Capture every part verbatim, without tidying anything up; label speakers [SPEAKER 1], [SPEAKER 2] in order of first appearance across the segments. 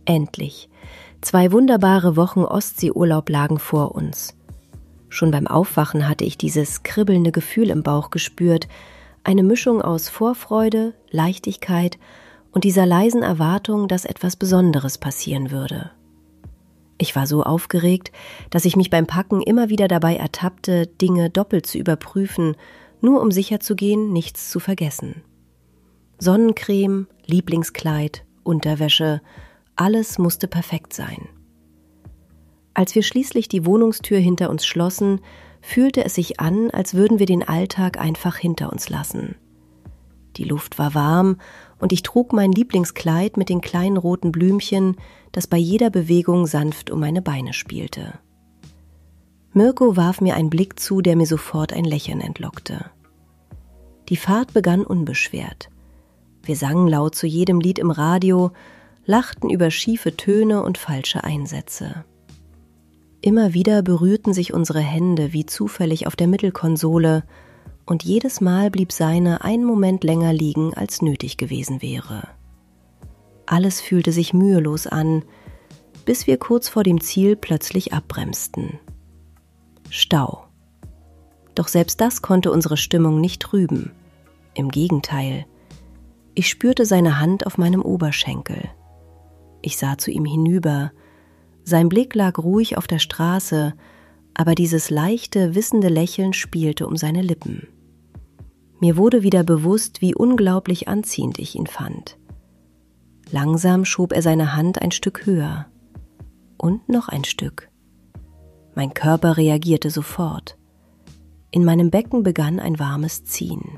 [SPEAKER 1] Endlich. Zwei wunderbare Wochen Ostseeurlaub lagen vor uns. Schon beim Aufwachen hatte ich dieses kribbelnde Gefühl im Bauch gespürt, eine Mischung aus Vorfreude, Leichtigkeit und dieser leisen Erwartung, dass etwas Besonderes passieren würde. Ich war so aufgeregt, dass ich mich beim Packen immer wieder dabei ertappte, Dinge doppelt zu überprüfen, nur um sicherzugehen, nichts zu vergessen. Sonnencreme, Lieblingskleid, Unterwäsche, alles musste perfekt sein. Als wir schließlich die Wohnungstür hinter uns schlossen, fühlte es sich an, als würden wir den Alltag einfach hinter uns lassen. Die Luft war warm und ich trug mein Lieblingskleid mit den kleinen roten Blümchen, das bei jeder Bewegung sanft um meine Beine spielte. Mirko warf mir einen Blick zu, der mir sofort ein Lächeln entlockte. Die Fahrt begann unbeschwert. Wir sangen laut zu jedem Lied im Radio, lachten über schiefe Töne und falsche Einsätze. Immer wieder berührten sich unsere Hände wie zufällig auf der Mittelkonsole und jedes Mal blieb seine einen Moment länger liegen, als nötig gewesen wäre. Alles fühlte sich mühelos an, bis wir kurz vor dem Ziel plötzlich abbremsten. Stau. Doch selbst das konnte unsere Stimmung nicht trüben. Im Gegenteil. Ich spürte seine Hand auf meinem Oberschenkel. Ich sah zu ihm hinüber. Sein Blick lag ruhig auf der Straße, aber dieses leichte, wissende Lächeln spielte um seine Lippen. Mir wurde wieder bewusst, wie unglaublich anziehend ich ihn fand. Langsam schob er seine Hand ein Stück höher. Und noch ein Stück. Mein Körper reagierte sofort. In meinem Becken begann ein warmes Ziehen.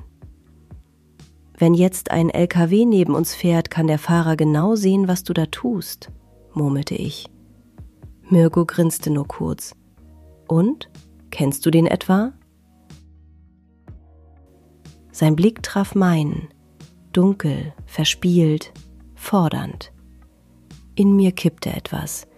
[SPEAKER 1] Wenn jetzt ein L K W neben uns fährt, kann der Fahrer genau sehen, was du da tust, murmelte ich. Mirko grinste nur kurz. Und? Kennst du den etwa? Sein Blick traf meinen, dunkel, verspielt, fordernd. In mir kippte etwas.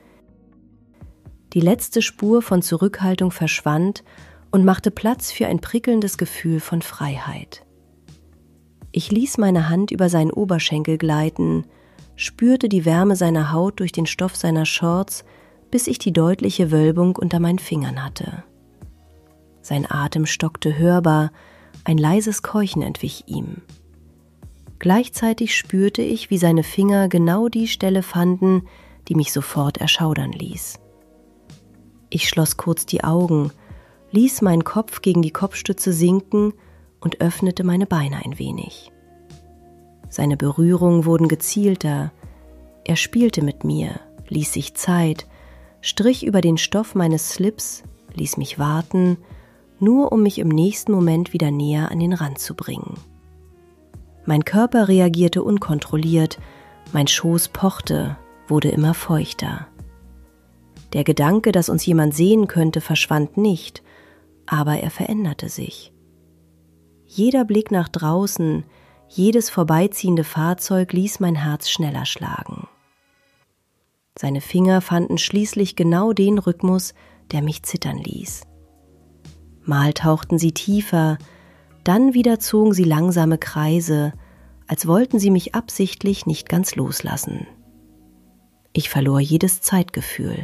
[SPEAKER 1] Die letzte Spur von Zurückhaltung verschwand und machte Platz für ein prickelndes Gefühl von Freiheit. Ich ließ meine Hand über seinen Oberschenkel gleiten, spürte die Wärme seiner Haut durch den Stoff seiner Shorts, bis ich die deutliche Wölbung unter meinen Fingern hatte. Sein Atem stockte hörbar, ein leises Keuchen entwich ihm. Gleichzeitig spürte ich, wie seine Finger genau die Stelle fanden, die mich sofort erschaudern ließ. Ich schloss kurz die Augen, ließ meinen Kopf gegen die Kopfstütze sinken und öffnete meine Beine ein wenig. Seine Berührungen wurden gezielter. Er spielte mit mir, ließ sich Zeit, strich über den Stoff meines Slips, ließ mich warten, nur um mich im nächsten Moment wieder näher an den Rand zu bringen. Mein Körper reagierte unkontrolliert, mein Schoß pochte, wurde immer feuchter. Der Gedanke, dass uns jemand sehen könnte, verschwand nicht, aber er veränderte sich. Jeder Blick nach draußen, jedes vorbeiziehende Fahrzeug ließ mein Herz schneller schlagen. Seine Finger fanden schließlich genau den Rhythmus, der mich zittern ließ. Mal tauchten sie tiefer, dann wieder zogen sie langsame Kreise, als wollten sie mich absichtlich nicht ganz loslassen. Ich verlor jedes Zeitgefühl.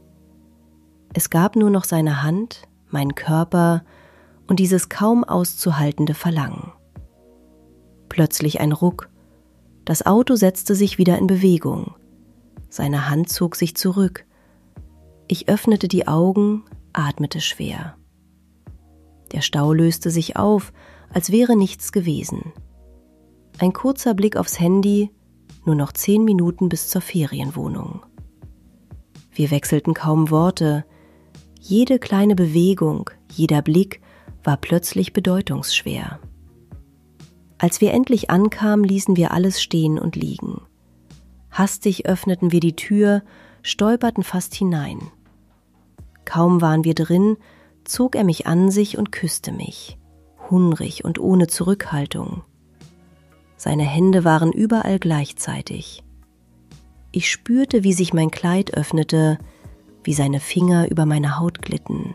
[SPEAKER 1] Es gab nur noch seine Hand, meinen Körper und dieses kaum auszuhaltende Verlangen. Plötzlich ein Ruck. Das Auto setzte sich wieder in Bewegung. Seine Hand zog sich zurück. Ich öffnete die Augen, atmete schwer. Der Stau löste sich auf, als wäre nichts gewesen. Ein kurzer Blick aufs Handy, nur noch zehn Minuten bis zur Ferienwohnung. Wir wechselten kaum Worte. Jede kleine Bewegung, jeder Blick war plötzlich bedeutungsschwer. Als wir endlich ankamen, ließen wir alles stehen und liegen. Hastig öffneten wir die Tür, stolperten fast hinein. Kaum waren wir drin, zog er mich an sich und küsste mich, hungrig und ohne Zurückhaltung. Seine Hände waren überall gleichzeitig. Ich spürte, wie sich mein Kleid öffnete, wie seine Finger über meine Haut glitten.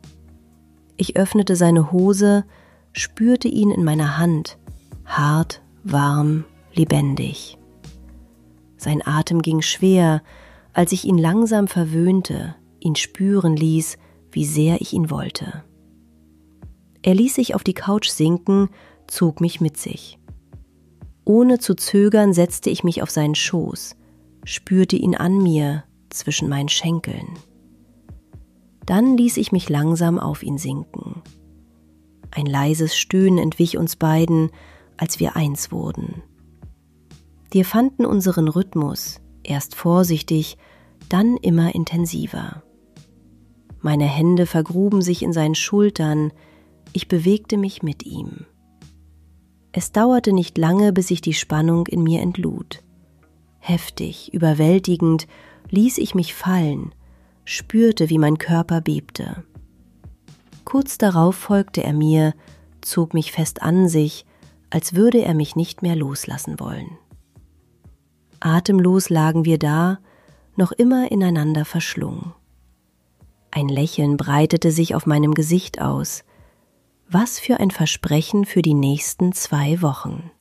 [SPEAKER 1] Ich öffnete seine Hose, spürte ihn in meiner Hand, hart, warm, lebendig. Sein Atem ging schwer, als ich ihn langsam verwöhnte, ihn spüren ließ, wie sehr ich ihn wollte. Er ließ sich auf die Couch sinken, zog mich mit sich. Ohne zu zögern setzte ich mich auf seinen Schoß, spürte ihn an mir zwischen meinen Schenkeln. Dann ließ ich mich langsam auf ihn sinken. Ein leises Stöhnen entwich uns beiden, als wir eins wurden. Wir fanden unseren Rhythmus, erst vorsichtig, dann immer intensiver. Meine Hände vergruben sich in seinen Schultern, ich bewegte mich mit ihm. Es dauerte nicht lange, bis sich die Spannung in mir entlud. Heftig, überwältigend ließ ich mich fallen, spürte, wie mein Körper bebte. Kurz darauf folgte er mir, zog mich fest an sich, als würde er mich nicht mehr loslassen wollen. Atemlos lagen wir da, noch immer ineinander verschlungen. Ein Lächeln breitete sich auf meinem Gesicht aus. Was für ein Versprechen für die nächsten zwei Wochen.